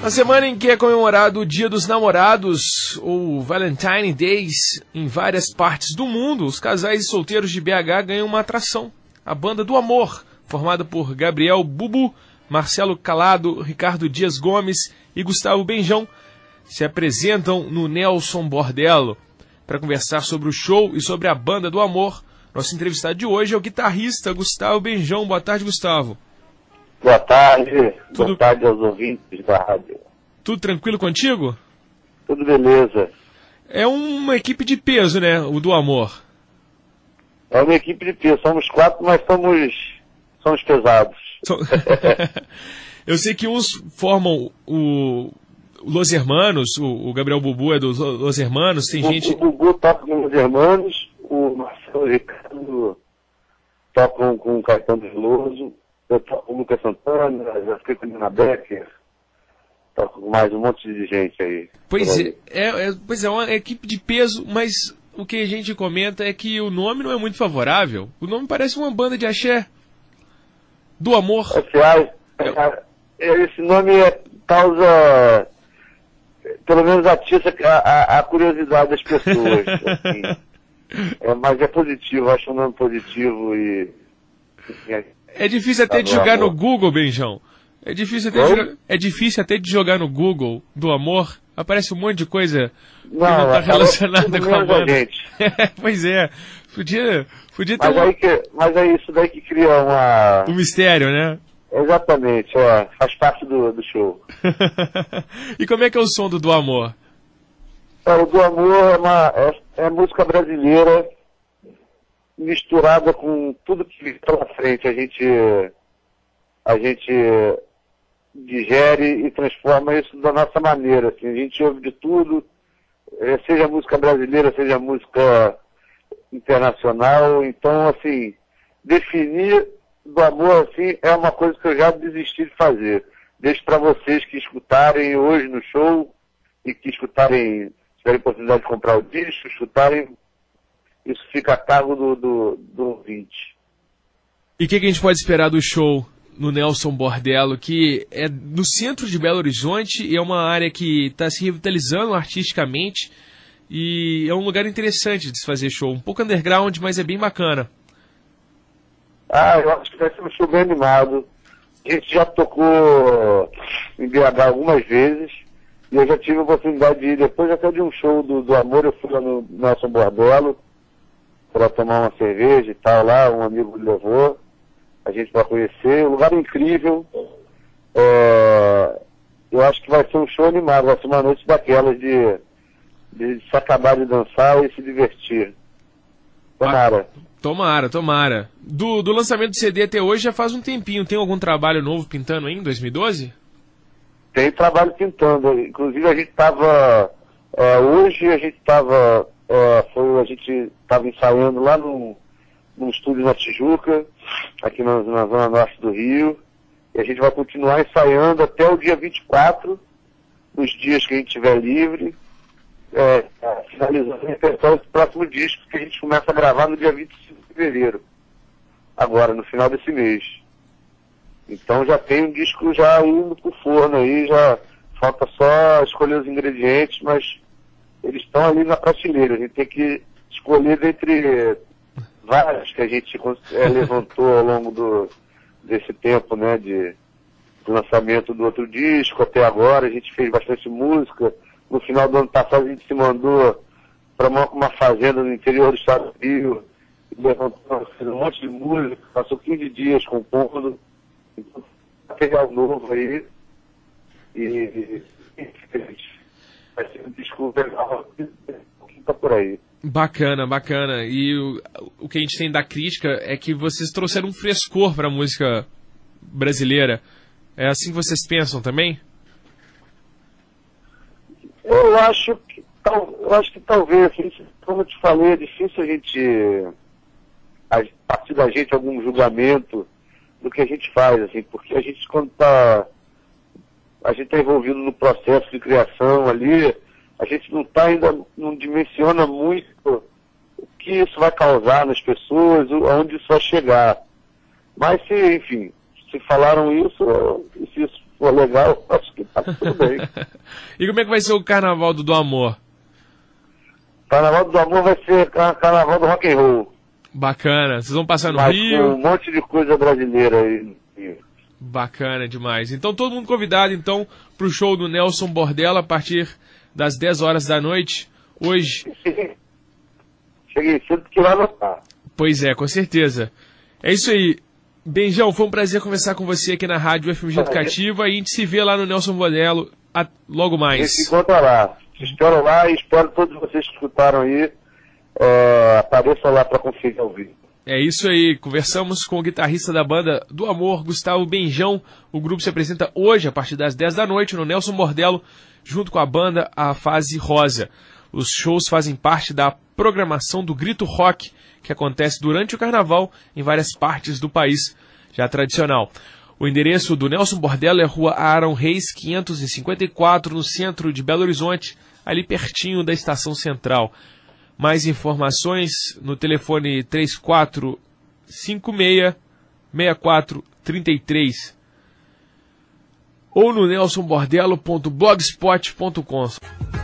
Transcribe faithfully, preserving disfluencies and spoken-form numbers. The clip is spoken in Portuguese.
Na semana em que é comemorado o Dia dos Namorados, ou Valentine Days, em várias partes do mundo, os casais e solteiros de B H ganham uma atração. A Banda do Amor, formada por Gabriel Bubu, Marcelo Calado, Ricardo Dias Gomes e Gustavo Benjão, se apresentam no Nelson Bordello. Para conversar sobre o show e sobre a Banda do Amor, nosso entrevistado de hoje é o guitarrista Gustavo Benjão. Boa tarde, Gustavo. Boa tarde, Tudo... boa tarde aos ouvintes da rádio. Tudo tranquilo contigo? Tudo beleza. É uma equipe de peso, né, o do Amor. É uma equipe de peso, somos quatro, mas somos, somos pesados. So... Eu sei que uns formam o Los Hermanos, o Gabriel Bubu é dos Los Hermanos, tem o, gente... O Bubu toca com os Hermanos, o Marcelo e o Ricardo tocam com o Caetano Veloso, eu toco com o Lucas Santana, já fiquei com a Nina Becker, toco com mais um monte de gente aí. Pois é, é, é, pois é, uma equipe de peso, mas o que a gente comenta é que o nome não é muito favorável. O nome parece uma banda de axé. Do Amor. Aliás, é, é, esse nome é, causa, pelo menos atiça a, a, a curiosidade das pessoas. Assim. É, mas é positivo, acho um nome positivo e... e é difícil até de jogar no Google, Benjão. É difícil até de jogar, é difícil até de jogar no Google do Amor. Aparece um monte de coisa que não está relacionada com a banda. Pois é. Podia, podia ter mas, um... aí que, mas é isso daí que cria uma... um mistério, né? Exatamente, é, faz parte do, do show. E como é que é o som do Do Amor? É, o Do Amor é, uma, é, é música brasileira misturada com tudo que vem pela frente. A gente, a gente digere e transforma isso da nossa maneira. Assim. A gente ouve de tudo, seja música brasileira, seja música internacional. Então, assim, definir Do Amor assim, é uma coisa que eu já desisti de fazer. Deixo para vocês que escutarem hoje no show e que escutarem, tiverem oportunidade de comprar o disco, escutarem. Isso fica a cargo do, do, do ouvinte. E o que, que a gente pode esperar do show no Nelson Bordello, que é no centro de Belo Horizonte e é uma área que está se revitalizando artisticamente e é um lugar interessante de se fazer show. Um pouco underground, mas é bem bacana. Ah, eu acho que vai ser um show bem animado. A gente já tocou em B H algumas vezes e eu já tive a oportunidade de ir, depois até de um show do, do Amor, eu fui lá no Nelson Bordello para tomar uma cerveja e tal lá, um amigo me levou, a gente vai conhecer, um lugar incrível. É, eu acho que vai ser um show animado, vai ser uma noite daquelas de, de se acabar de dançar e se divertir. Tomara. Ah, tomara, tomara. Do, do lançamento do C D até hoje já faz um tempinho, tem algum trabalho novo pintando aí em dois mil e doze? Tem trabalho pintando, inclusive a gente estava, é, hoje a gente estava, é, foi, a gente estava ensaiando lá num, num estúdio na Tijuca, aqui na, na zona norte do Rio, e a gente vai continuar ensaiando até o dia vinte e quatro, nos dias que a gente estiver livre, é, é, finalizando o repertório do próximo disco, que a gente começa a gravar no dia vinte e cinco de fevereiro, agora, no final desse mês. Então já tem um disco já indo pro forno aí, já falta só escolher os ingredientes, mas eles estão ali na prateleira. A gente tem que escolher dentre vários que a gente é, levantou ao longo do, desse tempo, né, de, de lançamento do outro disco até agora. A gente fez bastante música. No final do ano passado a gente se mandou para uma, uma fazenda no interior do estado do Rio, levantou um monte de música, passou quinze dias compondo. Então, material novo aí e, e, e vai ser um disco legal que tá por aí. Bacana, bacana. E o, o que a gente tem da crítica é que vocês trouxeram um frescor para a música brasileira. É assim que vocês pensam também? Eu acho que, tal, eu acho que talvez, assim, como eu te falei, é difícil a gente, a partir da gente, algum julgamento do que a gente faz, assim, porque a gente, quando tá, a gente está envolvido no processo de criação ali, a gente não tá ainda, não dimensiona muito o que isso vai causar nas pessoas, aonde isso vai chegar. Mas se, enfim, se falaram isso, se isso for legal, acho que tá tudo bem. E como é que vai ser o Carnaval do, do Amor? Carnaval do Amor vai ser car Carnaval do Rock and Roll. Bacana. Vocês vão passar no Mas Rio? com um monte de coisa brasileira aí. Bacana demais. Então todo mundo convidado então pro show do Nelson Bordella a partir das dez horas da noite. Hoje. Cheguei cedo que vai anotar. Pois é, com certeza. É isso aí. Benjão, foi um prazer conversar com você aqui na Rádio F M G Educativa e a gente se vê lá no Nelson Bordella a... logo mais. A gente se encontra lá. Te espero lá e espero todos vocês que escutaram aí é, apareçam lá para conferir ao vivo. É isso aí, conversamos com o guitarrista da banda do Amor, Gustavo Benjão. O grupo se apresenta hoje, a partir das dez da noite, no Nelson Bordella, junto com a banda A Fase Rosa. Os shows fazem parte da programação do Grito Rock, que acontece durante o Carnaval em várias partes do país, já tradicional. O endereço do Nelson Bordella é Rua Aaron Reis, quinhentos e cinquenta e quatro, no centro de Belo Horizonte, ali pertinho da Estação Central. Mais informações no telefone três quatro cinco seis, seis quatro três três ou no nelson bordella ponto blogspot ponto com.